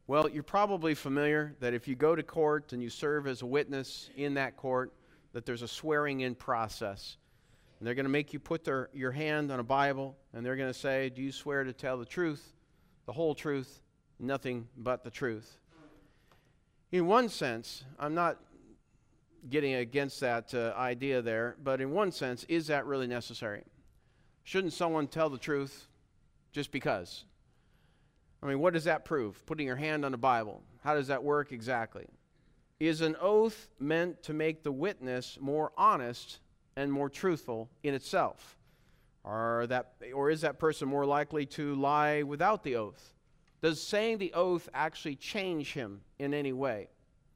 Well, you're probably familiar that if you go to court and you serve as a witness in that court, that there's a swearing-in process. And they're going to make you put your hand on a Bible, and they're going to say, do you swear to tell the truth, the whole truth, nothing but the truth? In one sense, I'm not getting against that idea there, but in one sense, is that really necessary? Shouldn't someone tell the truth just because? I mean, what does that prove? Putting your hand on the Bible. How does that work exactly? Is an oath meant to make the witness more honest and more truthful in itself? Or is that person more likely to lie without the oath? Does saying the oath actually change him in any way?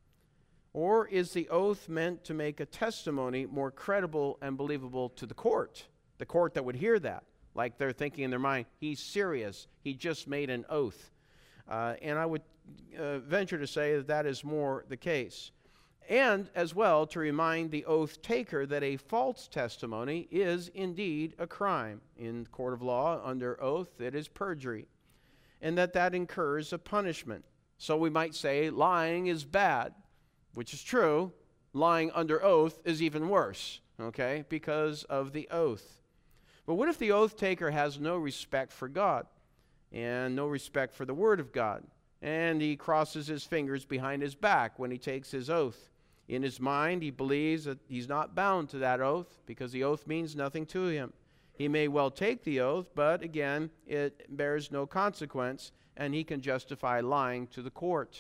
Or is the oath meant to make a testimony more credible and believable to the court that would hear that? Like they're thinking in their mind, he's serious, he just made an oath. And I would venture to say that is more the case. And as well, to remind the oath taker that a false testimony is indeed a crime. In the court of law, under oath, it is perjury. And that incurs a punishment. So we might say lying is bad, which is true. Lying under oath is even worse, okay, because of the oath. But what if the oath taker has no respect for God and no respect for the Word of God, and he crosses his fingers behind his back when he takes his oath? In his mind, he believes that he's not bound to that oath because the oath means nothing to him. He may well take the oath, but again, it bears no consequence, and he can justify lying to the court.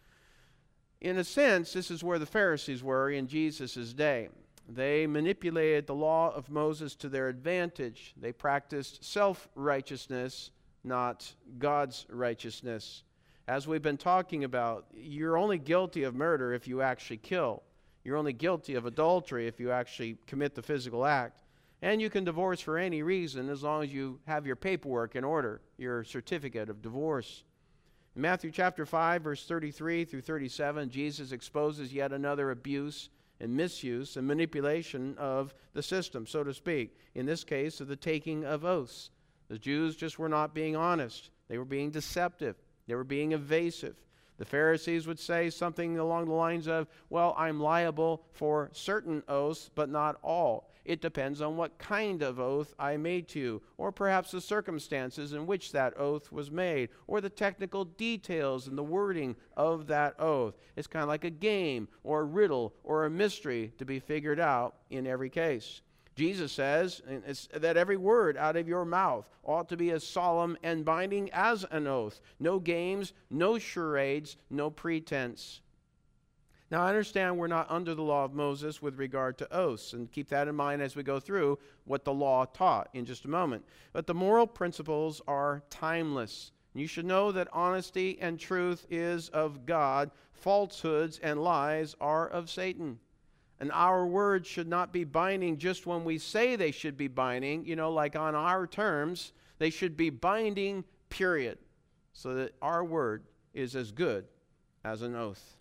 In a sense, this is where the Pharisees were in Jesus' day. They manipulated the law of Moses to their advantage. They practiced self-righteousness, not God's righteousness. As we've been talking about, you're only guilty of murder if you actually kill. You're only guilty of adultery if you actually commit the physical act. And you can divorce for any reason as long as you have your paperwork in order, your certificate of divorce. In Matthew chapter 5, verse 33 through 37, Jesus exposes yet another abuse and misuse and manipulation of the system, so to speak. In this case, of the taking of oaths. The Jews just were not being honest. They were being deceptive. They were being evasive. The Pharisees would say something along the lines of, well, I'm liable for certain oaths, but not all. It depends on what kind of oath I made to you, or perhaps the circumstances in which that oath was made, or the technical details and the wording of that oath. It's kind of like a game, or a riddle, or a mystery to be figured out in every case. Jesus says that every word out of your mouth ought to be as solemn and binding as an oath. No games, no charades, no pretense. Now, I understand we're not under the law of Moses with regard to oaths, and keep that in mind as we go through what the law taught in just a moment. But the moral principles are timeless. You should know that honesty and truth is of God. Falsehoods and lies are of Satan. And our words should not be binding just when we say they should be binding, like on our terms. They should be binding, period, so that our word is as good as an oath.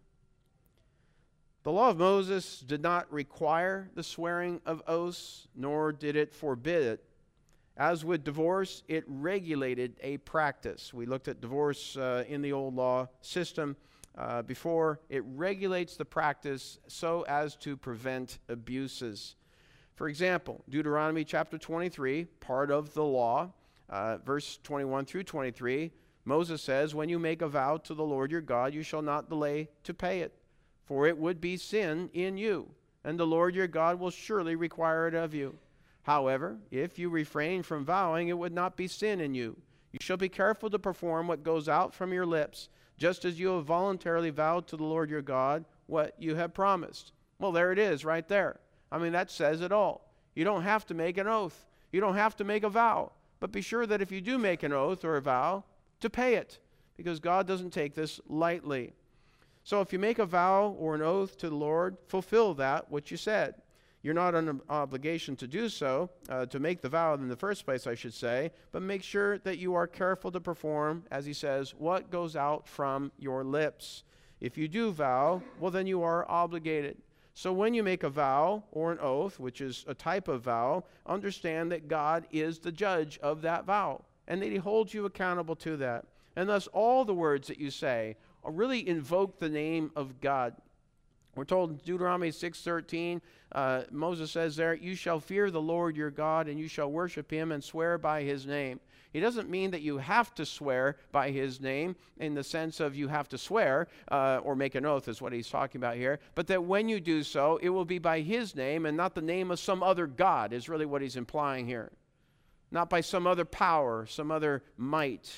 The law of Moses did not require the swearing of oaths, nor did it forbid it. As with divorce, it regulated a practice. We looked at divorce in the old law system before. It regulates the practice so as to prevent abuses. For example, Deuteronomy chapter 23, part of the law, verse 21 through 23, Moses says, when you make a vow to the Lord your God, you shall not delay to pay it, for it would be sin in you, and the Lord your God will surely require it of you. However, if you refrain from vowing, it would not be sin in you. You shall be careful to perform what goes out from your lips, just as you have voluntarily vowed to the Lord your God what you have promised. Well, there it is right there. I mean, that says it all. You don't have to make an oath. You don't have to make a vow. But be sure that if you do make an oath or a vow, to pay it, because God doesn't take this lightly. So if you make a vow or an oath to the Lord, fulfill that, what you said. You're not under an obligation to do so, to make the vow in the first place, I should say, but make sure that you are careful to perform, as he says, what goes out from your lips. If you do vow, well, then you are obligated. So when you make a vow or an oath, which is a type of vow, understand that God is the judge of that vow, and that he holds you accountable to that. And thus all the words that you say really invoke the name of God. We're told in Deuteronomy 6:13, Moses says there, you shall fear the Lord your God, and you shall worship him and swear by his name. He doesn't mean that you have to swear by his name in the sense of you have to swear or make an oath is what he's talking about here, but that when you do so, it will be by his name and not the name of some other God is really what he's implying here. Not by some other power, some other might.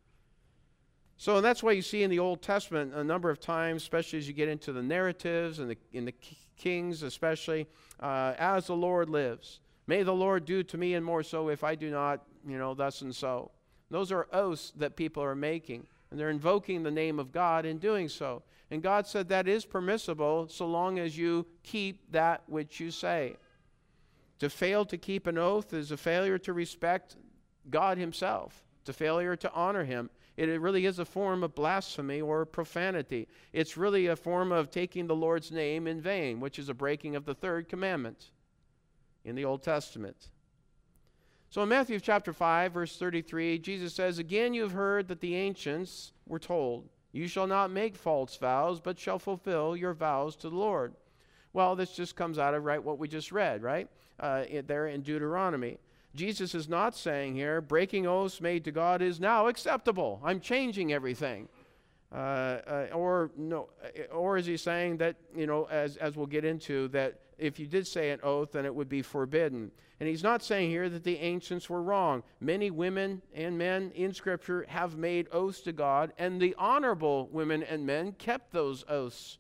So that's why you see in the Old Testament a number of times, especially as you get into the narratives and in the Kings especially, as the Lord lives. May the Lord do to me and more so if I do not, thus and so. Those are oaths that people are making, and they're invoking the name of God in doing so. And God said that is permissible so long as you keep that which you say. To fail to keep an oath is a failure to respect God himself, to failure to honor him. It really is a form of blasphemy or profanity. It's really a form of taking the Lord's name in vain, which is a breaking of the third commandment in the Old Testament. So in Matthew chapter 5, verse 33, Jesus says, again you have heard that the ancients were told, you shall not make false vows, but shall fulfill your vows to the Lord. Well, this just comes out of what we just read, right? There in Deuteronomy. Jesus is not saying here, breaking oaths made to God is now acceptable. I'm changing everything. Or is he saying that, as we'll get into, that if you did say an oath, then it would be forbidden. And he's not saying here that the ancients were wrong. Many women and men in Scripture have made oaths to God, and the honorable women and men kept those oaths.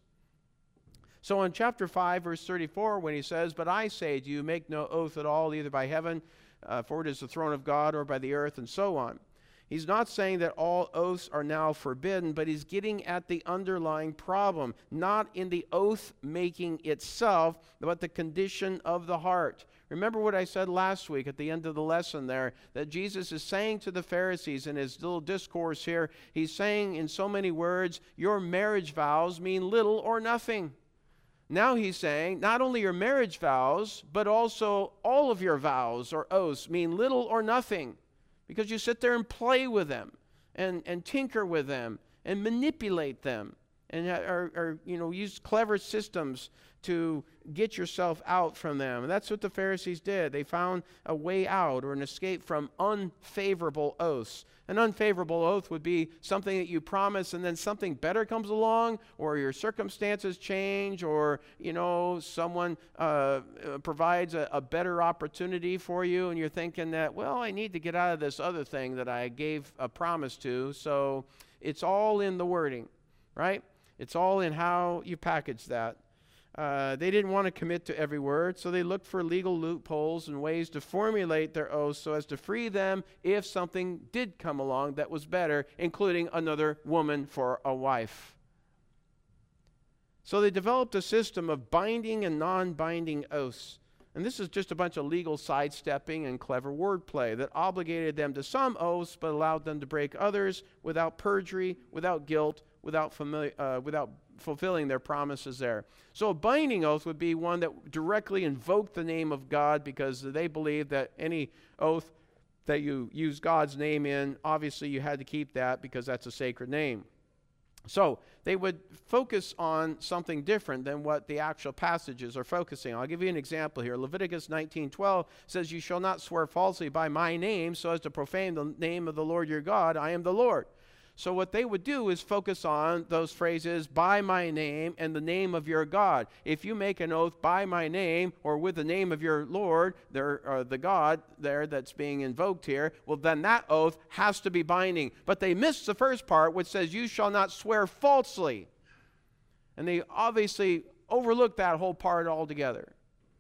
So in chapter 5, verse 34, when he says, but I say to you, make no oath at all, either by heaven, for it is the throne of God, or by the earth, and so on. He's not saying that all oaths are now forbidden, but he's getting at the underlying problem, not in the oath-making itself, but the condition of the heart. Remember what I said last week at the end of the lesson there, that Jesus is saying to the Pharisees in his little discourse here, he's saying in so many words, your marriage vows mean little or nothing. Now he's saying not only your marriage vows, but also all of your vows or oaths mean little or nothing because you sit there and play with them and tinker with them and manipulate them and use clever systems to get yourself out from them. And that's what the Pharisees did. They found a way out or an escape from unfavorable oaths. An unfavorable oath would be something that you promise and then something better comes along, or your circumstances change, or someone provides a better opportunity for you, and you're thinking that, well, I need to get out of this other thing that I gave a promise to. So it's all in the wording, right? It's all in how you package that. They didn't want to commit to every word, so they looked for legal loopholes and ways to formulate their oaths so as to free them if something did come along that was better, including another woman for a wife. So they developed a system of binding and non-binding oaths. And this is just a bunch of legal sidestepping and clever wordplay that obligated them to some oaths but allowed them to break others without perjury, without guilt, without fulfilling their promises there. So a binding oath would be one that directly invoked the name of God because they believed that any oath that you use God's name in, obviously you had to keep that because that's a sacred name. So they would focus on something different than what the actual passages are focusing on. I'll give you an example here. Leviticus 19:12 says, you shall not swear falsely by my name so as to profane the name of the Lord your God. I am the Lord. So what they would do is focus on those phrases, by my name and the name of your God. If you make an oath by my name or with the name of your Lord, the God there that's being invoked here, well, then that oath has to be binding. But they missed the first part, which says, you shall not swear falsely. And they obviously overlooked that whole part altogether.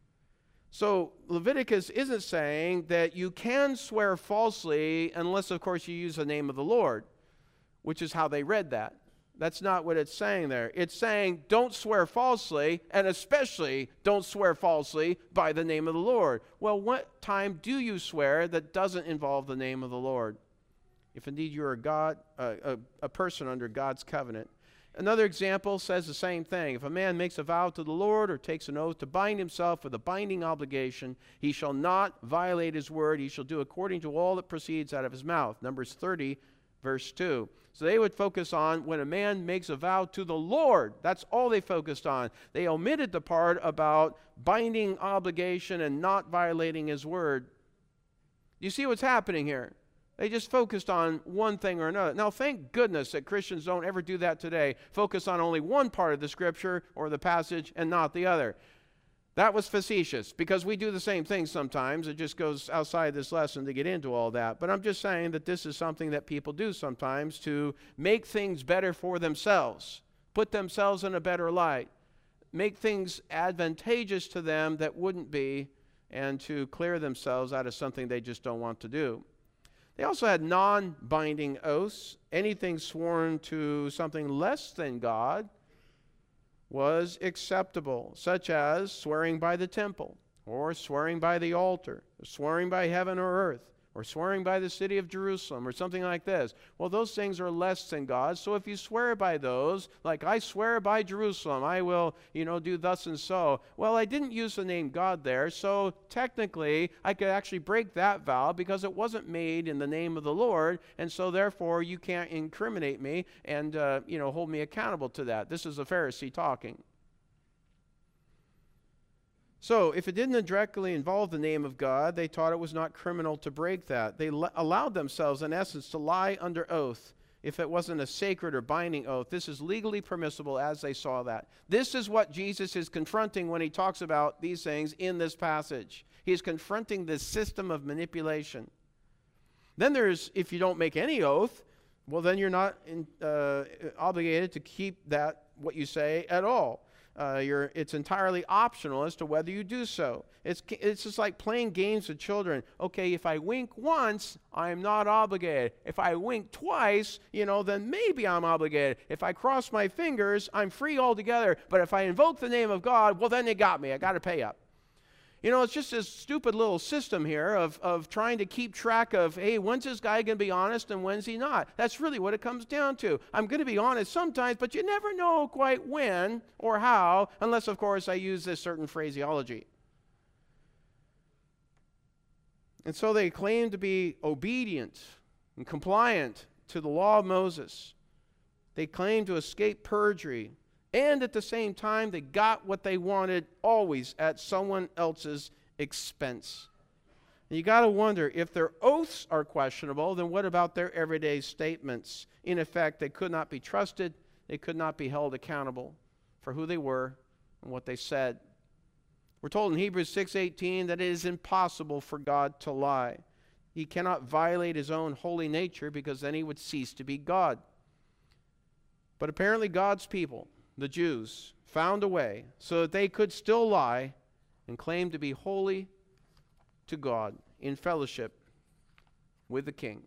So Leviticus isn't saying that you can swear falsely unless, of course, you use the name of the Lord, which is how they read that. That's not what it's saying there. It's saying don't swear falsely, and especially don't swear falsely by the name of the Lord. Well, what time do you swear that doesn't involve the name of the Lord? If indeed you're a person under God's covenant. Another example says the same thing. If a man makes a vow to the Lord or takes an oath to bind himself with a binding obligation, he shall not violate his word. He shall do according to all that proceeds out of his mouth. Numbers 30, verse 2. So they would focus on when a man makes a vow to the Lord. That's all they focused on. They omitted the part about binding obligation and not violating his word. You see what's happening here? They just focused on one thing or another. Now, thank goodness that Christians don't ever do that today. Focus on only one part of the scripture or the passage and not the other. That was facetious, because we do the same thing sometimes. It just goes outside this lesson to get into all that. But I'm just saying that this is something that people do sometimes to make things better for themselves, put themselves in a better light, make things advantageous to them that wouldn't be, and to clear themselves out of something they just don't want to do. They also had non-binding oaths. Anything sworn to something less than God was acceptable, such as swearing by the temple, or swearing by the altar, or swearing by heaven or earth, or swearing by the city of Jerusalem, or something like this. Well, those things are less than God, so if you swear by those, like I swear by Jerusalem, I will, do thus and so. Well, I didn't use the name God there, so technically I could actually break that vow because it wasn't made in the name of the Lord, and so therefore you can't incriminate me and, hold me accountable to that. This is a Pharisee talking. So, if it didn't directly involve the name of God, they taught it was not criminal to break that. They allowed themselves, in essence, to lie under oath if it wasn't a sacred or binding oath. This is legally permissible as they saw that. This is what Jesus is confronting when he talks about these things in this passage. He is confronting this system of manipulation. Then there's, if you don't make any oath, well, then you're not obligated to keep that, what you say, at all. It's entirely optional as to whether you do so. It's just like playing games with children. Okay, if I wink once, I'm not obligated. If I wink twice, then maybe I'm obligated. If I cross my fingers, I'm free altogether. But if I invoke the name of God, well, then they got me. I got to pay up. It's just this stupid little system here of trying to keep track of, hey, when's this guy going to be honest and when's he not? That's really what it comes down to. I'm going to be honest sometimes, but you never know quite when or how, unless, of course, I use this certain phraseology. And so they claim to be obedient and compliant to the law of Moses. They claim to escape perjury. And at the same time, they got what they wanted always at someone else's expense. And you got to wonder, if their oaths are questionable, then what about their everyday statements? In effect, they could not be trusted. They could not be held accountable for who they were and what they said. We're told in Hebrews 6:18 that it is impossible for God to lie. He cannot violate his own holy nature, because then he would cease to be God. But apparently God's people, the Jews, found a way so that they could still lie and claim to be holy to God in fellowship with the King.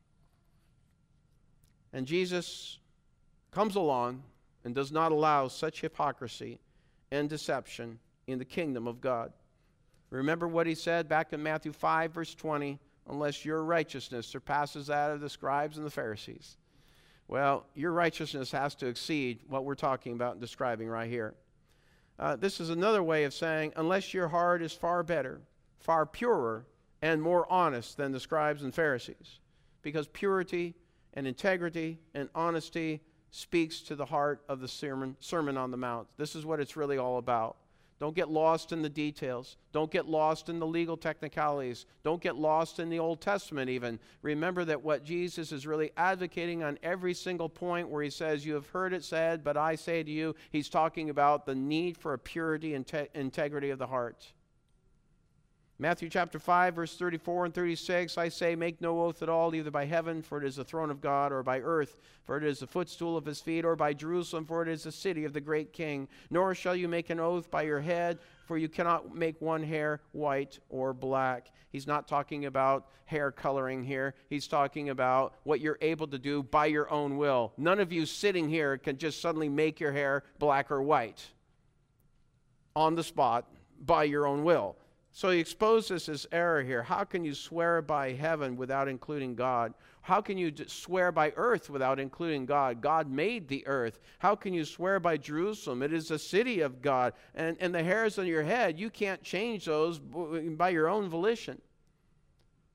And Jesus comes along and does not allow such hypocrisy and deception in the kingdom of God. Remember what he said back in Matthew 5, verse 20, unless your righteousness surpasses that of the scribes and the Pharisees. Well, your righteousness has to exceed what we're talking about and describing right here. This is another way of saying, unless your heart is far better, far purer, and more honest than the scribes and Pharisees. Because purity and integrity and honesty speaks to the heart of the Sermon on the Mount. This is what it's really all about. Don't get lost in the details. Don't get lost in the legal technicalities. Don't get lost in the Old Testament even. Remember that what Jesus is really advocating on every single point where he says, you have heard it said, but I say to you, he's talking about the need for a purity and integrity of the heart. Matthew chapter 5, verse 34 and 36, I say, make no oath at all, either by heaven, for it is the throne of God, or by earth, for it is the footstool of his feet, or by Jerusalem, for it is the city of the great king. Nor shall you make an oath by your head, for you cannot make one hair white or black. He's not talking about hair coloring here. He's talking about what you're able to do by your own will. None of you sitting here can just suddenly make your hair black or white on the spot by your own will. So he exposes this error here. How can you swear by heaven without including God? How can you swear by earth without including God? God made the earth. How can you swear by Jerusalem? It is the city of God. And the hairs on your head, you can't change those by your own volition.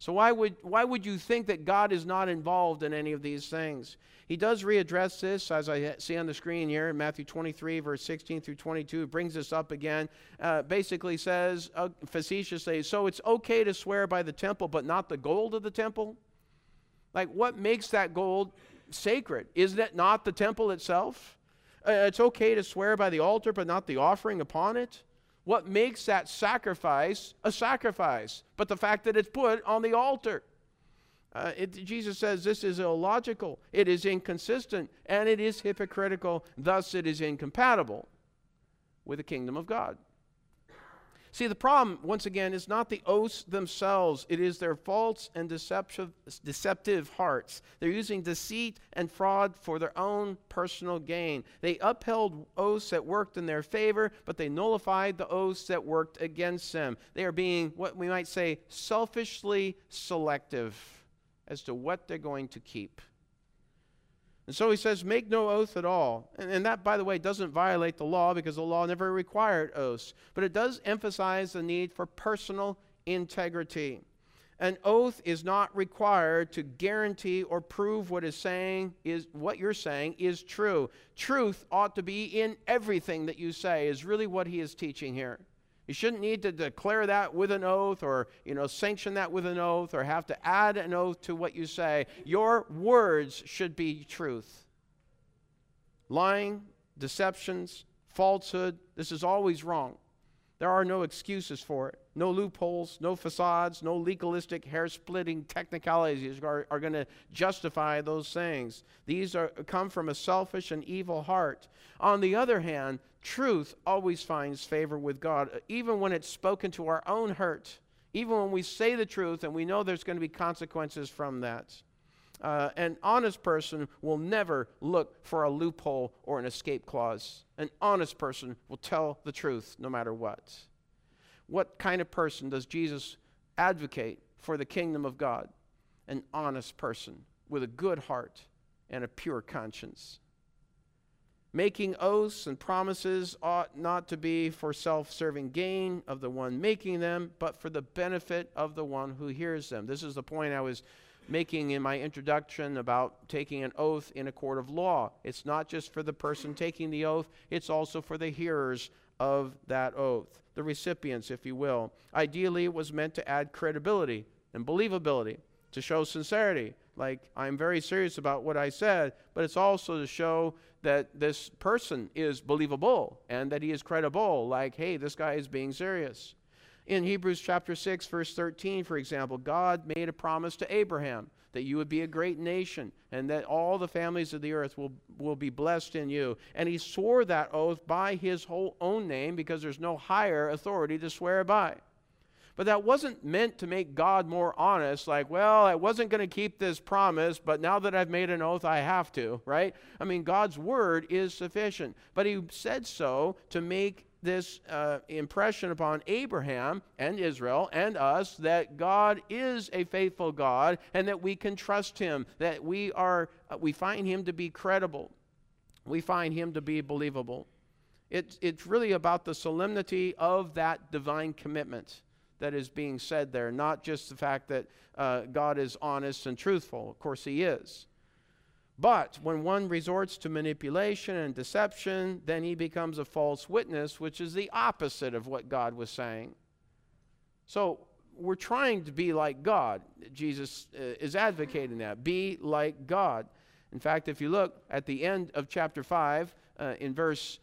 So why would you think that God is not involved in any of these things? He does readdress this, as I see on the screen here, in Matthew 23, verse 16 through 22. It brings this up again. Basically says, facetiously, so it's okay to swear by the temple, but not the gold of the temple? Like, what makes that gold sacred? Isn't it not the temple itself? It's okay to swear by the altar, but not the offering upon it? What makes that sacrifice a sacrifice? But the fact that it's put on the altar. Jesus says this is illogical, it is inconsistent, and it is hypocritical. Thus it is incompatible with the kingdom of God. See, the problem, once again, is not the oaths themselves. It is their false and deceptive hearts. They're using deceit and fraud for their own personal gain. They upheld oaths that worked in their favor, but they nullified the oaths that worked against them. They are being, what we might say, selfishly selective as to what they're going to keep. And so he says, make no oath at all. And that, by the way, doesn't violate the law, because the law never required oaths. But it does emphasize the need for personal integrity. An oath is not required to guarantee or prove what you're saying is true. Truth ought to be in everything that you say, is really what he is teaching here. You shouldn't need to declare that with an oath, or sanction that with an oath, or have to add an oath to what you say. Your words should be truth. Lying, deceptions, falsehood, this is always wrong. There are no excuses for it. No loopholes, no facades, no legalistic, hair-splitting technicalities are going to justify those things. These come from a selfish and evil heart. On the other hand, truth always finds favor with God, even when it's spoken to our own hurt. Even when we say the truth and we know there's going to be consequences from that. An honest person will never look for a loophole or an escape clause. An honest person will tell the truth no matter what. What kind of person does Jesus advocate for the kingdom of God? An honest person with a good heart and a pure conscience. Making oaths and promises ought not to be for self-serving gain of the one making them, but for the benefit of the one who hears them. This is the point I was making in my introduction about taking an oath in a court of law. It's not just for the person taking the oath, it's also for the hearers of that oath, the recipients, if you will. Ideally, it was meant to add credibility and believability, to show sincerity, like I'm very serious about what I said, but it's also to show that this person is believable and that he is credible, like, hey, this guy is being serious. In Hebrews chapter 6, verse 13, for example, God made a promise to Abraham that you would be a great nation and that all the families of the earth will be blessed in you. And he swore that oath by his whole own name, because there's no higher authority to swear by. But that wasn't meant to make God more honest, like, well, I wasn't going to keep this promise, but now that I've made an oath, I have to, right? I mean, God's word is sufficient. But he said so to make this impression upon Abraham and Israel and us that God is a faithful God and that we can trust him, that we find him to be credible. We find him to be believable. It's really about the solemnity of that divine commitment that is being said there, not just the fact that God is honest and truthful. Of course he is. But when one resorts to manipulation and deception, then he becomes a false witness, which is the opposite of what God was saying. So we're trying to be like God. Jesus is advocating that. Be like God. In fact, if you look at the end of chapter 5, in verse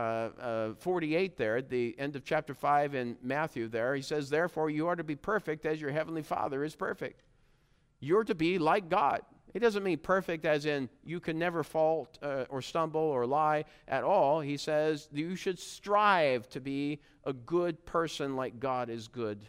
48 there, at the end of chapter 5 in Matthew there, he says, therefore you are to be perfect as your heavenly Father is perfect. You're to be like God. It doesn't mean perfect as in you can never fault or stumble or lie at all. He says you should strive to be a good person like God is good.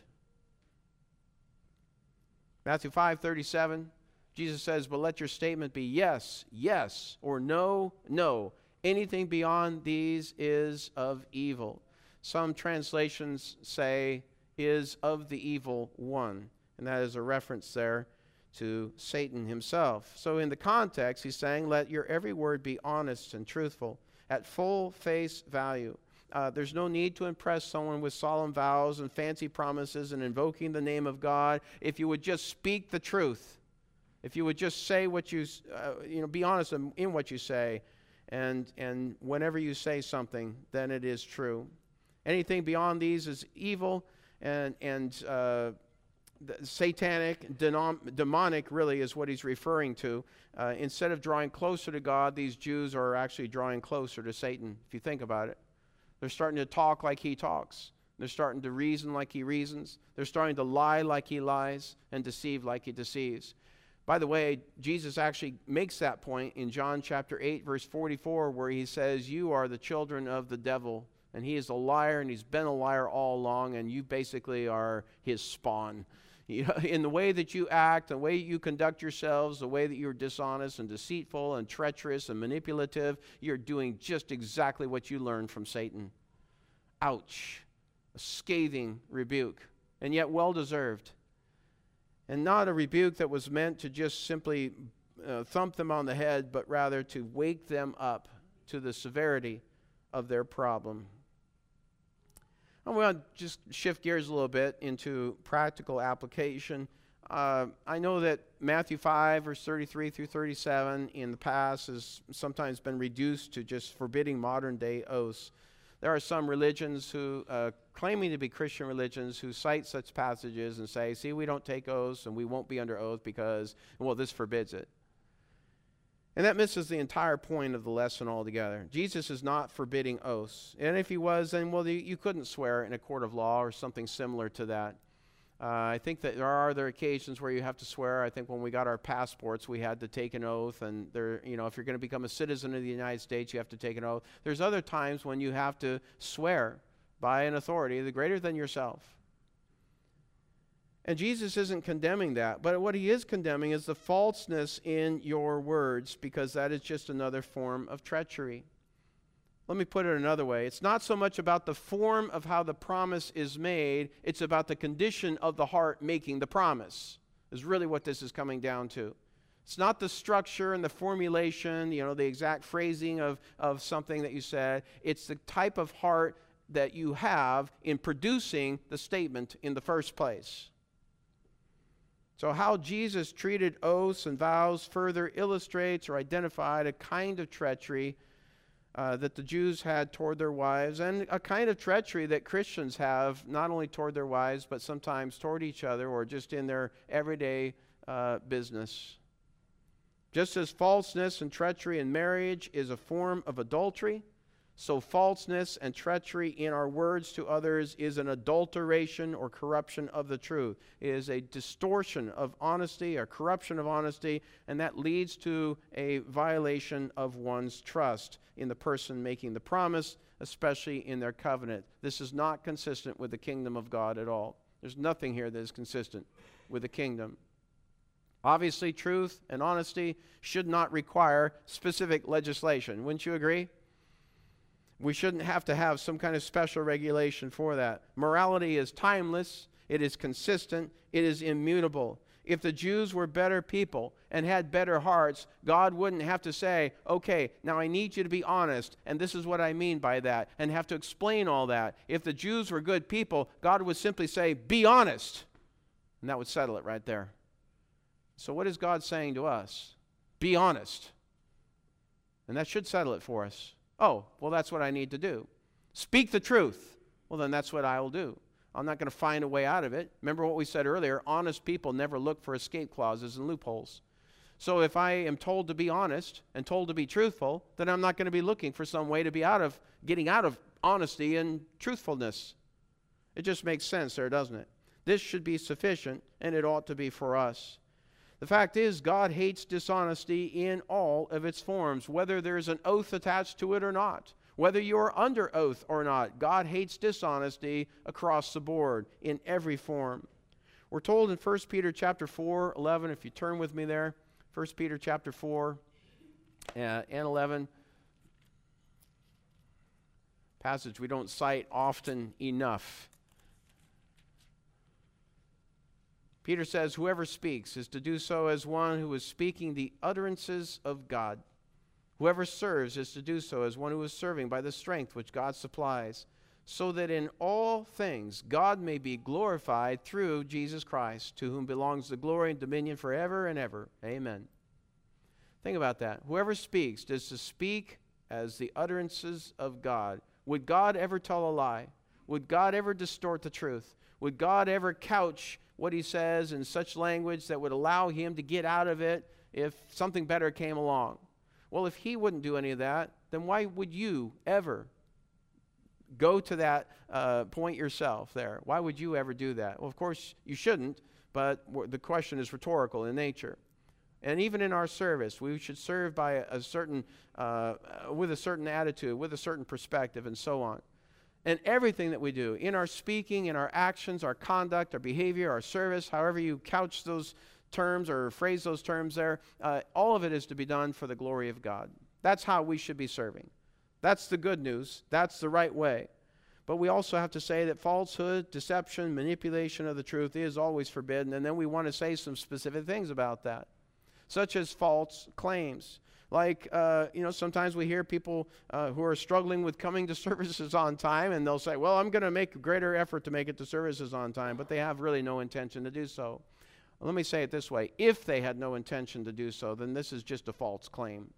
Matthew 5:37, Jesus says, but let your statement be yes, yes, or no, no. Anything beyond these is of evil. Some translations say is of the evil one, and that is a reference there to Satan himself. So in the context, he's saying, let your every word be honest and truthful, at full face value. There's no need to impress someone with solemn vows and fancy promises and invoking the name of God. If you would just speak the truth, if you would just say what you, be honest in what you say, and whenever you say something, then it is true. Anything beyond these is evil and satanic, demonic really is what he's referring to. Instead of drawing closer to God, these Jews are actually drawing closer to Satan, if you think about it. They're starting to talk like he talks. They're starting to reason like he reasons. They're starting to lie like he lies and deceive like he deceives. By the way, Jesus actually makes that point in John chapter 8, verse 44, where he says, you are the children of the devil, and he is a liar, and he's been a liar all along, and you basically are his spawn. In the way that you act, the way you conduct yourselves, the way that you're dishonest and deceitful and treacherous and manipulative, you're doing just exactly what you learned from Satan. Ouch. A scathing rebuke, and yet well-deserved. And not a rebuke that was meant to just simply thump them on the head, but rather to wake them up to the severity of their problem. I want to just shift gears a little bit into practical application. I know that Matthew 5, verse 33 through 37 in the past has sometimes been reduced to just forbidding modern-day oaths. There are some religions who, claiming to be Christian religions, who cite such passages and say, see, we don't take oaths and we won't be under oath because, well, this forbids it. And that misses the entire point of the lesson altogether. Jesus is not forbidding oaths. And if he was, then, well, you couldn't swear in a court of law or something similar to that. I think that there are other occasions where you have to swear. I think when we got our passports, we had to take an oath. And there, if you're going to become a citizen of the United States, you have to take an oath. There's other times when you have to swear by an authority the greater than yourself. And Jesus isn't condemning that, but what he is condemning is the falseness in your words, because that is just another form of treachery. Let me put it another way. It's not so much about the form of how the promise is made, it's about the condition of the heart making the promise, is really what this is coming down to. It's not the structure and the formulation, the exact phrasing of something that you said. It's the type of heart that you have in producing the statement in the first place. So how Jesus treated oaths and vows further illustrates or identified a kind of treachery that the Jews had toward their wives, and a kind of treachery that Christians have not only toward their wives, but sometimes toward each other or just in their everyday business. Just as falseness and treachery in marriage is a form of adultery, so falseness and treachery in our words to others is an adulteration or corruption of the truth. It is a distortion of honesty, a corruption of honesty, and that leads to a violation of one's trust in the person making the promise, especially in their covenant. This is not consistent with the kingdom of God at all. There's nothing here that is consistent with the kingdom. Obviously, truth and honesty should not require specific legislation. Wouldn't you agree? We shouldn't have to have some kind of special regulation for that. Morality is timeless, it is consistent, it is immutable. If the Jews were better people and had better hearts, God wouldn't have to say, okay, now I need you to be honest, and this is what I mean by that, and have to explain all that. If the Jews were good people, God would simply say, be honest, and that would settle it right there. So what is God saying to us? Be honest. And that should settle it for us. Oh, well, that's what I need to do. Speak the truth. Well, then that's what I will do. I'm not going to find a way out of it. Remember what we said earlier, honest people never look for escape clauses and loopholes. So if I am told to be honest and told to be truthful, then I'm not going to be looking for some way to be getting out of honesty and truthfulness. It just makes sense there, doesn't it? This should be sufficient, and it ought to be for us. The fact is, God hates dishonesty in all of its forms, whether there's an oath attached to it or not. Whether you're under oath or not, God hates dishonesty across the board in every form. We're told in 1 Peter chapter 4, 11, if you turn with me there, 1 Peter chapter 4 and 11, passage we don't cite often enough. Peter says, whoever speaks is to do so as one who is speaking the utterances of God. Whoever serves is to do so as one who is serving by the strength which God supplies, so that in all things God may be glorified through Jesus Christ, to whom belongs the glory and dominion forever and ever. Amen. Think about that. Whoever speaks is to speak as the utterances of God. Would God ever tell a lie? Would God ever distort the truth? Would God ever couch what he says in such language that would allow him to get out of it if something better came along? Well, if he wouldn't do any of that, then why would you ever go to that point yourself there? Why would you ever do that? Well, of course, you shouldn't, but the question is rhetorical in nature. And even in our service, we should serve by a certain, with a certain attitude, with a certain perspective, and so on. And everything that we do, in our speaking, in our actions, our conduct, our behavior, our service, however you couch those terms or phrase those terms there, all of it is to be done for the glory of God. That's how we should be serving. That's the good news. That's the right way. But we also have to say that falsehood, deception, manipulation of the truth is always forbidden, and then we want to say some specific things about that, such as false claims. Like, sometimes we hear people who are struggling with coming to services on time, and they'll say, well, I'm going to make a greater effort to make it to services on time, but they have really no intention to do so. Well, let me say it this way. If they had no intention to do so, then this is just a false claim.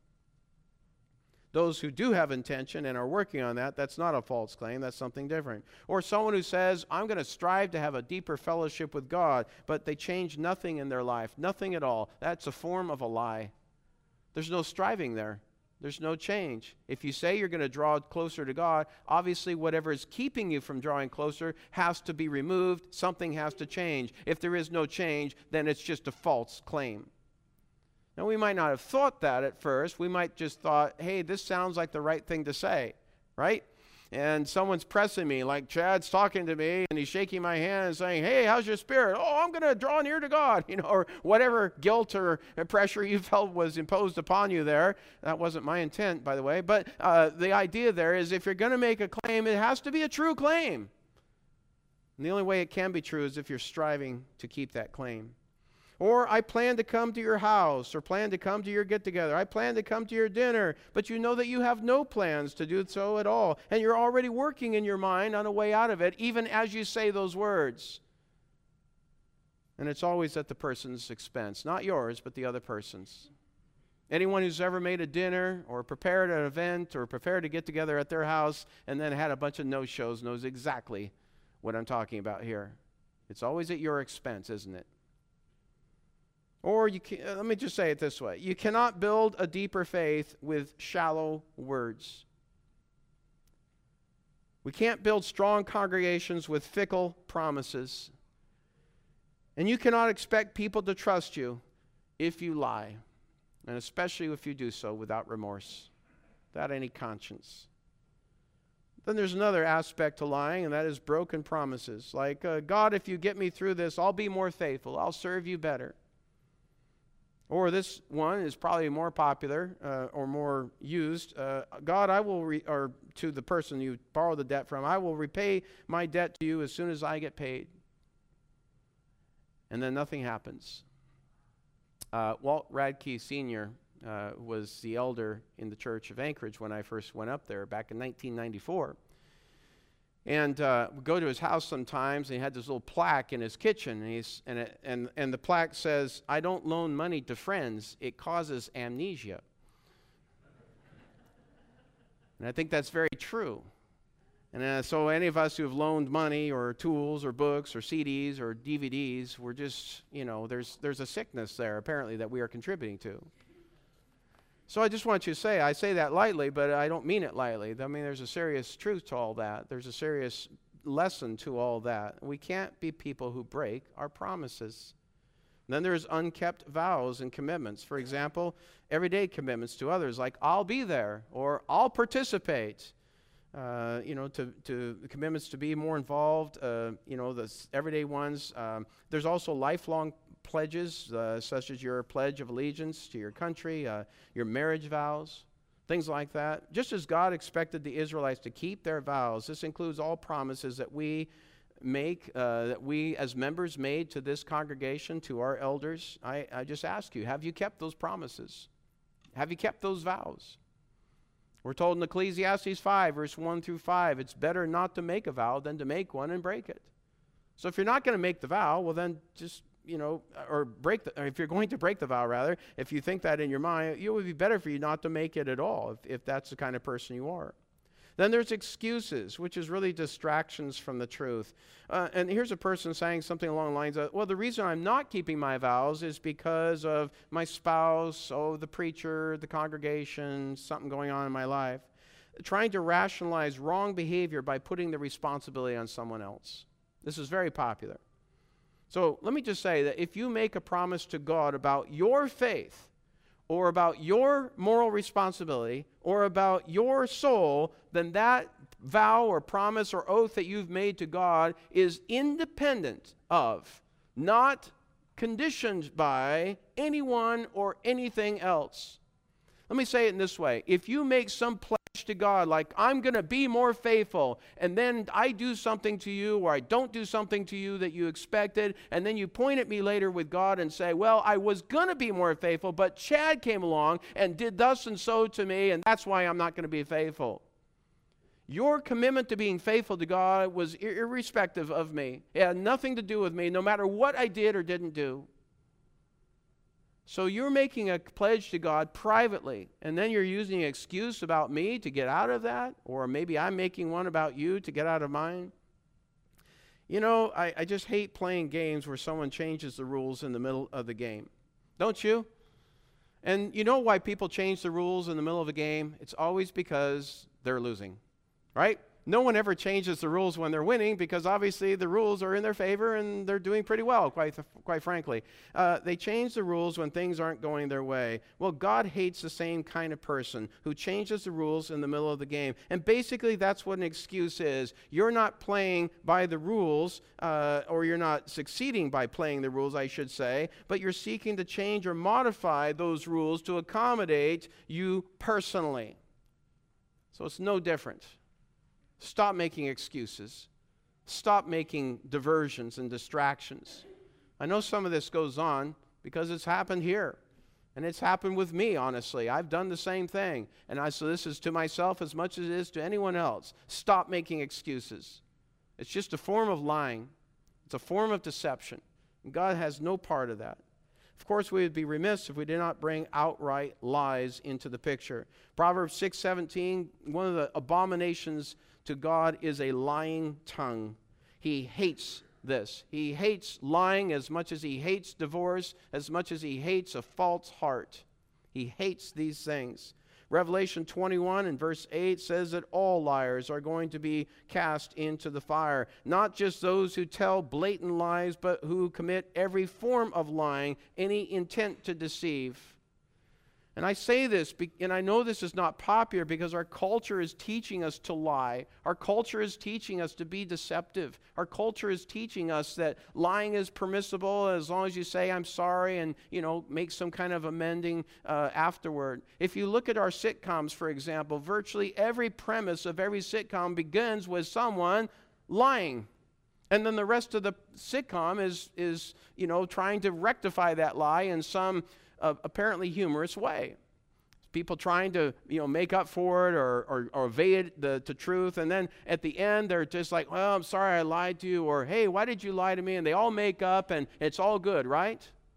Those who do have intention and are working on that, that's not a false claim. That's something different. Or someone who says, I'm going to strive to have a deeper fellowship with God, but they change nothing in their life, nothing at all. That's a form of a lie. There's no striving there. There's no change. If you say you're going to draw closer to God, obviously whatever is keeping you from drawing closer has to be removed. Something has to change. If there is no change, then it's just a false claim. Now, we might not have thought that at first. We might just thought, hey, this sounds like the right thing to say, right? And someone's pressing me, like Chad's talking to me, and he's shaking my hand and saying, hey, how's your spirit? Oh, I'm going to draw near to God, or whatever guilt or pressure you felt was imposed upon you there. That wasn't my intent, by the way. But the idea there is if you're going to make a claim, it has to be a true claim. And the only way it can be true is if you're striving to keep that claim. Or I plan to come to your house, or plan to come to your get-together. I plan to come to your dinner, but you know that you have no plans to do so at all. And you're already working in your mind on a way out of it, even as you say those words. And it's always at the person's expense. Not yours, but the other person's. Anyone who's ever made a dinner, or prepared an event, or prepared to get together at their house, and then had a bunch of no-shows knows exactly what I'm talking about here. It's always at your expense, isn't it? Or let me just say it this way. You cannot build a deeper faith with shallow words. We can't build strong congregations with fickle promises. And you cannot expect people to trust you if you lie, and especially if you do so without remorse, without any conscience. Then there's another aspect to lying, and that is broken promises. Like, God, if you get me through this, I'll be more faithful. I'll serve you better. Or this one is probably more popular or more used. God, I will, or to the person you borrowed the debt from, I will repay my debt to you as soon as I get paid. And then nothing happens. Walt Radke Sr. Was the elder in the Church of Anchorage when I first went up there back in 1994. And we go to his house sometimes, and he had this little plaque in his kitchen, and the plaque says, I don't loan money to friends, it causes amnesia. And I think that's very true. And so any of us who have loaned money or tools or books or CDs or DVDs, we're just, there's a sickness there apparently that we are contributing to. So I just want you to say, I say that lightly, but I don't mean it lightly. I mean, there's a serious truth to all that. There's a serious lesson to all that. We can't be people who break our promises. And then there's unkept vows and commitments. For example, everyday commitments to others, like I'll be there or I'll participate. To commitments to be more involved, the everyday ones. There's also lifelong pledges, such as your pledge of allegiance to your country, your marriage vows, things like that. Just as God expected the Israelites to keep their vows, this includes all promises that we make, that we as members made to this congregation, to our elders. I just ask you, have you kept those promises? Have you kept those vows? We're told in Ecclesiastes 5, verse 1 through 5, it's better not to make a vow than to make one and break it. So if you're not going to make the vow, well then just, or if you're going to break the vow rather, if you think that in your mind, it would be better for you not to make it at all if that's the kind of person you are. Then there's excuses, which is really distractions from the truth. And here's a person saying something along the lines of, well, the reason I'm not keeping my vows is because of my spouse, the preacher, the congregation, something going on in my life. Trying to rationalize wrong behavior by putting the responsibility on someone else. This is very popular. So let me just say that if you make a promise to God about your faith, or about your moral responsibility, or about your soul, then that vow or promise or oath that you've made to God is independent of, not conditioned by anyone or anything else. Let me say it in this way. If you make some pledge to God, like, I'm going to be more faithful, and then I do something to you, or I don't do something to you that you expected, and then you point at me later with God and say, well, I was going to be more faithful, but Chad came along and did thus and so to me, and that's why I'm not going to be faithful. Your commitment to being faithful to God was irrespective of me. It had nothing to do with me, no matter what I did or didn't do. So you're making a pledge to God privately, and then you're using an excuse about me to get out of that, or maybe I'm making one about you to get out of mine. I just hate playing games where someone changes the rules in the middle of the game. Don't you? And you know why people change the rules in the middle of a game? It's always because they're losing, right? No one ever changes the rules when they're winning, because obviously the rules are in their favor and they're doing pretty well, quite frankly. They change the rules when things aren't going their way. Well, God hates the same kind of person who changes the rules in the middle of the game. And basically that's what an excuse is. You're not playing by the rules, or you're not succeeding by playing the rules, I should say, but you're seeking to change or modify those rules to accommodate you personally. So it's no different. Stop making excuses. Stop making diversions and distractions. I know some of this goes on because it's happened here. And it's happened with me, honestly. I've done the same thing. And so this is to myself as much as it is to anyone else. Stop making excuses. It's just a form of lying. It's a form of deception. And God has no part of that. Of course, we would be remiss if we did not bring outright lies into the picture. Proverbs 6:17, one of the abominations to God is a lying tongue. He hates this. He hates lying as much as he hates divorce, as much as he hates a false heart. He hates these things. Revelation 21 and verse 8 says that all liars are going to be cast into the fire. Not just those who tell blatant lies, but who commit every form of lying, any intent to deceive. And I say this, and I know this is not popular because our culture is teaching us to lie. Our culture is teaching us to be deceptive. Our culture is teaching us that lying is permissible as long as you say, I'm sorry, and, make some kind of amending afterward. If you look at our sitcoms, for example, virtually every premise of every sitcom begins with someone lying. And then the rest of the sitcom is trying to rectify that lie in some apparently humorous way. People trying to make up for it or evade the truth, and then at the end they're just like, well, I'm sorry I lied to you, or hey, why did you lie to me? And they all make up and it's all good, right?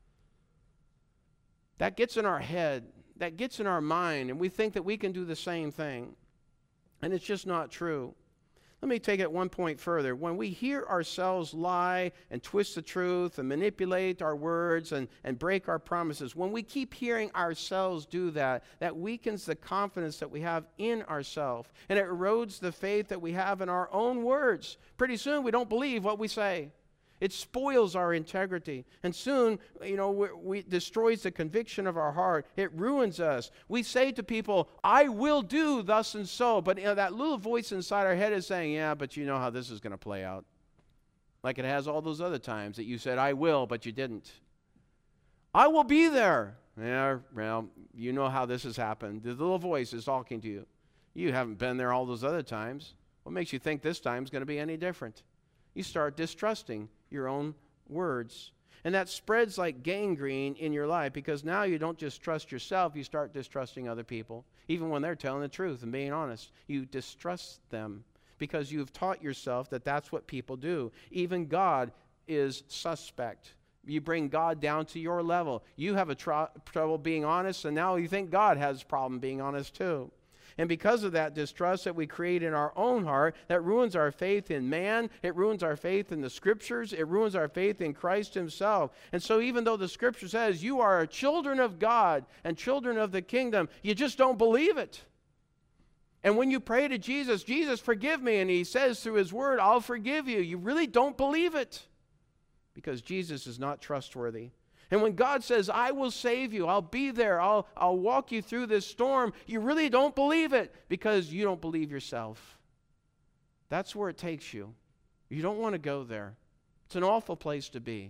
That gets in our head, that gets in our mind, and we think that we can do the same thing. And it's just not true. Let me take it one point further. When we hear ourselves lie and twist the truth and manipulate our words and break our promises, when we keep hearing ourselves do that, that weakens the confidence that we have in ourselves, and it erodes the faith that we have in our own words. Pretty soon we don't believe what we say. It spoils our integrity. And soon, we destroys the conviction of our heart. It ruins us. We say to people, I will do thus and so. But that little voice inside our head is saying, yeah, but you know how this is going to play out. Like it has all those other times that you said, I will, but you didn't. I will be there. Yeah, well, you know how this has happened. The little voice is talking to you. You haven't been there all those other times. What makes you think this time is going to be any different? You start distrusting your own words. And that spreads like gangrene in your life, because now you don't just trust yourself, you start distrusting other people. Even when they're telling the truth and being honest, you distrust them because you've taught yourself that that's what people do. Even God is suspect. You bring God down to your level. You have trouble being honest, and now you think God has a problem being honest too. And because of that distrust that we create in our own heart, that ruins our faith in man, it ruins our faith in the Scriptures, it ruins our faith in Christ Himself. And so even though the Scripture says you are children of God and children of the kingdom, you just don't believe it. And when you pray to Jesus, Jesus, forgive me, and He says through His Word, I'll forgive you, you really don't believe it because Jesus is not trustworthy. And when God says, I will save you, I'll be there, I'll walk you through this storm, you really don't believe it because you don't believe yourself. That's where it takes you. You don't want to go there. It's an awful place to be.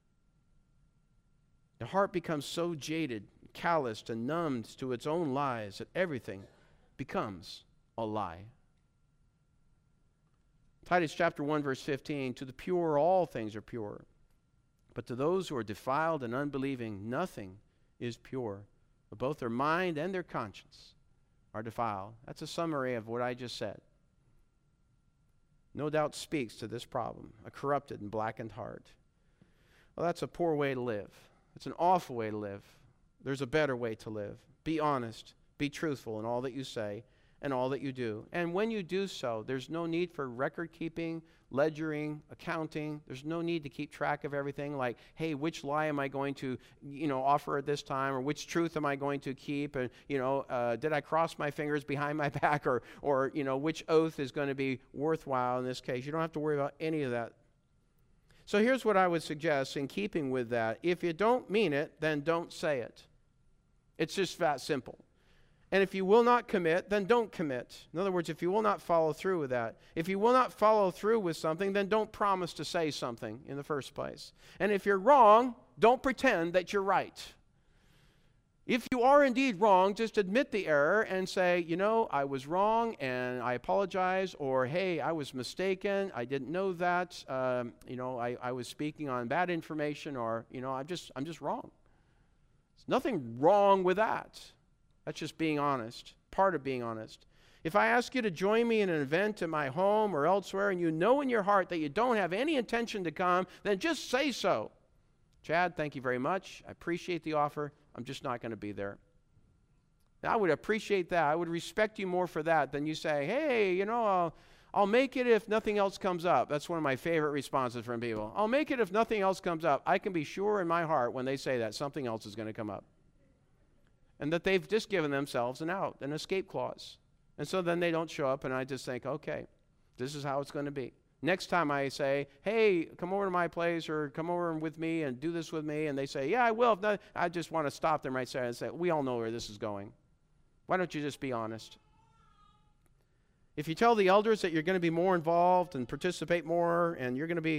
The heart becomes so jaded, calloused, and numbed to its own lies that everything becomes a lie. Titus chapter 1, verse 15, to the pure all things are pure. But to those who are defiled and unbelieving, nothing is pure. But both their mind and their conscience are defiled. That's a summary of what I just said. No doubt speaks to this problem, a corrupted and blackened heart. Well, that's a poor way to live. It's an awful way to live. There's a better way to live. Be honest. Be truthful in all that you say and all that you do. And when you do so, there's no need for record keeping, ledgering, accounting. There's no need to keep track of everything like, hey, which lie am I going to, offer at this time, or which truth am I going to keep, and, did I cross my fingers behind my back, or which oath is going to be worthwhile in this case. You don't have to worry about any of that. So here's what I would suggest in keeping with that. If you don't mean it, then don't say it. It's just that simple. And if you will not commit, then don't commit. In other words, if you will not follow through with that. If you will not follow through with something, then don't promise to say something in the first place. And if you're wrong, don't pretend that you're right. If you are indeed wrong, just admit the error and say, I was wrong and I apologize, or hey, I was mistaken, I didn't know that, I was speaking on bad information, or, I'm just wrong. There's nothing wrong with that. That's just being honest, part of being honest. If I ask you to join me in an event at my home or elsewhere, and you know in your heart that you don't have any intention to come, then just say so. Chad, thank you very much. I appreciate the offer. I'm just not going to be there. Now, I would appreciate that. I would respect you more for that than you say, hey, I'll make it if nothing else comes up. That's one of my favorite responses from people. I'll make it if nothing else comes up. I can be sure in my heart when they say that something else is going to come up. And that they've just given themselves an out, an escape clause. And so then they don't show up, and I just think, okay, this is how it's going to be. Next time I say, hey, come over to my place, or come over with me and do this with me, and they say, yeah, I will. If not, I just want to stop them right there and say, we all know where this is going. Why don't you just be honest? If you tell the elders that you're going to be more involved and participate more, and you're going to be,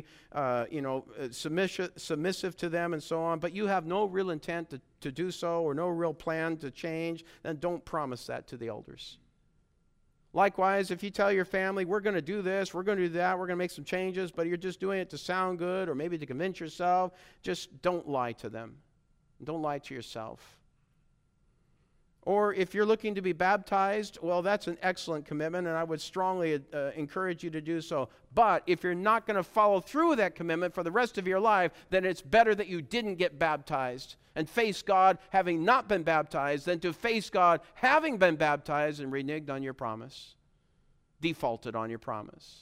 submissive to them and so on, but you have no real intent to do so, or no real plan to change, then don't promise that to the elders. Likewise, if you tell your family, we're going to do this, we're going to do that, we're going to make some changes, but you're just doing it to sound good or maybe to convince yourself, just don't lie to them. Don't lie to yourself. Or if you're looking to be baptized, well, that's an excellent commitment, and I would strongly encourage you to do so. But if you're not going to follow through with that commitment for the rest of your life, then it's better that you didn't get baptized and face God having not been baptized than to face God having been baptized and reneged on your promise, defaulted on your promise.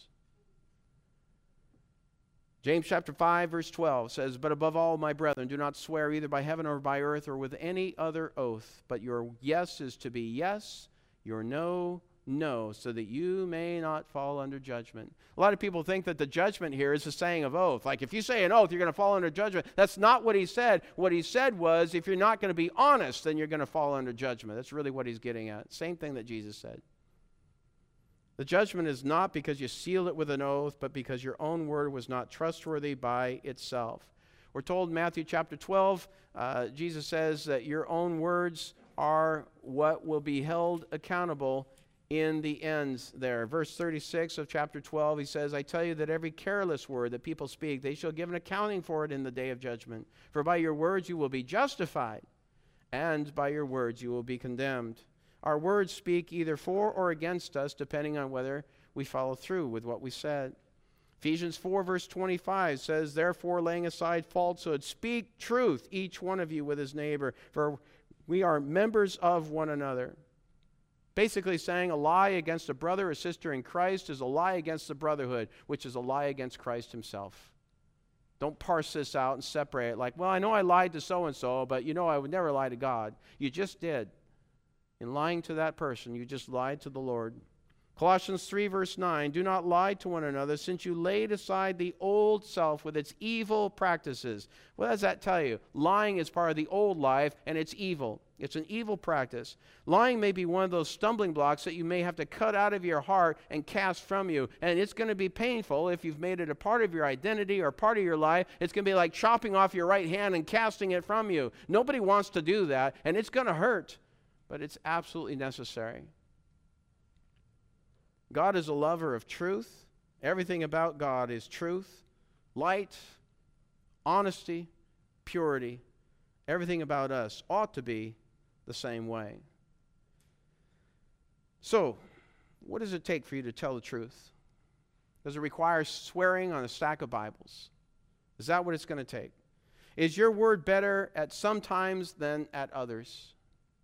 James chapter 5, verse 12 says, but above all, my brethren, do not swear either by heaven or by earth or with any other oath, but your yes is to be yes, your no, no, so that you may not fall under judgment. A lot of people think that the judgment here is the saying of oath. Like if you say an oath, you're going to fall under judgment. That's not what he said. What he said was, if you're not going to be honest, then you're going to fall under judgment. That's really what he's getting at. Same thing that Jesus said. The judgment is not because you sealed it with an oath, but because your own word was not trustworthy by itself. We're told in Matthew chapter 12, Jesus says that your own words are what will be held accountable in the ends there. Verse 36 of chapter 12, he says, I tell you that every careless word that people speak, they shall give an accounting for it in the day of judgment. For by your words you will be justified, and by your words you will be condemned. Our words speak either for or against us, depending on whether we follow through with what we said. Ephesians 4 verse 25 says, therefore, laying aside falsehood, speak truth, each one of you with his neighbor, for we are members of one another. Basically saying a lie against a brother or sister in Christ is a lie against the brotherhood, which is a lie against Christ himself. Don't parse this out and separate it like, well, I know I lied to so-and-so, but you know I would never lie to God. You just did. In lying to that person, you just lied to the Lord. Colossians 3 verse 9, do not lie to one another, since you laid aside the old self with its evil practices. What does that tell you? Lying is part of the old life, and it's evil. It's an evil practice. Lying may be one of those stumbling blocks that you may have to cut out of your heart and cast from you. And it's going to be painful if you've made it a part of your identity or part of your life. It's going to be like chopping off your right hand and casting it from you. Nobody wants to do that, and it's going to hurt, but it's absolutely necessary. God is a lover of truth. Everything about God is truth, light, honesty, purity. Everything about us ought to be the same way. So, what does it take for you to tell the truth? Does it require swearing on a stack of Bibles? Is that what it's going to take? Is your word better at some times than at others?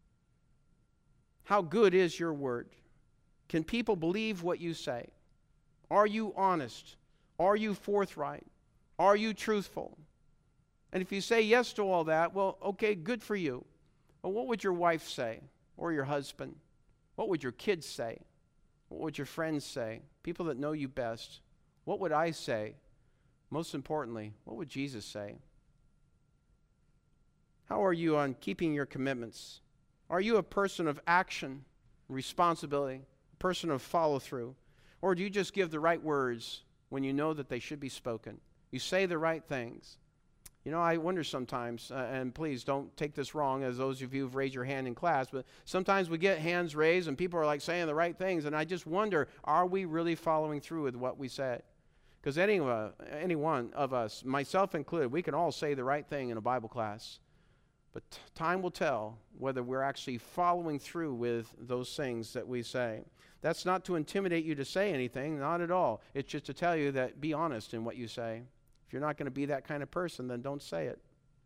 How good is your word? Can people believe what you say? Are you honest? Are you forthright? Are you truthful? And if you say yes to all that, well, okay, good for you. But what would your wife say? Or your husband? What would your kids say? What would your friends say? People that know you best. What would I say? Most importantly, what would Jesus say? How are you on keeping your commitments? Are you a person of action, responsibility? Person of follow-through? Or do you just give the right words when you know that they should be spoken? You say the right things. You know, I wonder sometimes, and please don't take this wrong as those of you who've raised your hand in class, but sometimes we get hands raised and people are like saying the right things, and I just wonder, are we really following through with what we say? Because any one of us, myself included, we can all say the right thing in a Bible class. But time will tell whether we're actually following through with those things that we say. That's not to intimidate you to say anything, not at all. It's just to tell you that be honest in what you say. If you're not going to be that kind of person, then don't say it.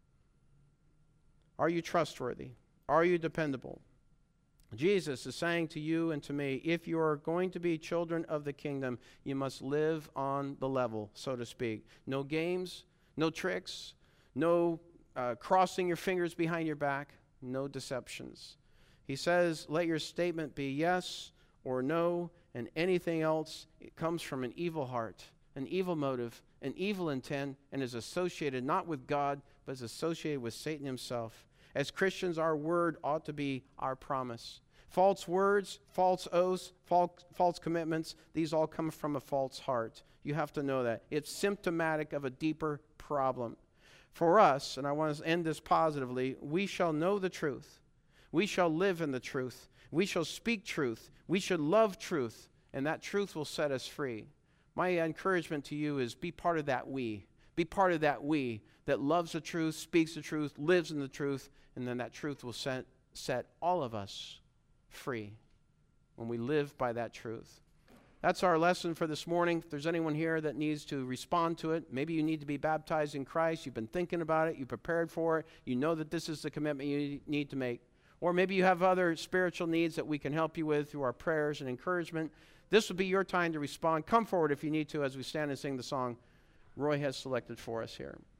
Are you trustworthy? Are you dependable? Jesus is saying to you and to me, if you are going to be children of the kingdom, you must live on the level, so to speak. No games, no tricks, no crossing your fingers behind your back, no deceptions. He says, let your statement be yes or no, and anything else, it comes from an evil heart, an evil motive, an evil intent, and is associated not with God, but is associated with Satan himself. As Christians, our word ought to be our promise. False words, false oaths, false commitments, these all come from a false heart. You have to know that. It's symptomatic of a deeper problem. For us, and I want to end this positively, we shall know the truth. We shall live in the truth. We shall speak truth. We should love truth, and that truth will set us free. My encouragement to you is be part of that we. Be part of that we that loves the truth, speaks the truth, lives in the truth, and then that truth will set all of us free when we live by that truth. That's our lesson for this morning. If there's anyone here that needs to respond to it, maybe you need to be baptized in Christ. You've been thinking about it. You prepared for it. You know that this is the commitment you need to make. Or maybe you have other spiritual needs that we can help you with through our prayers and encouragement. This would be your time to respond. Come forward if you need to as we stand and sing the song Roy has selected for us here.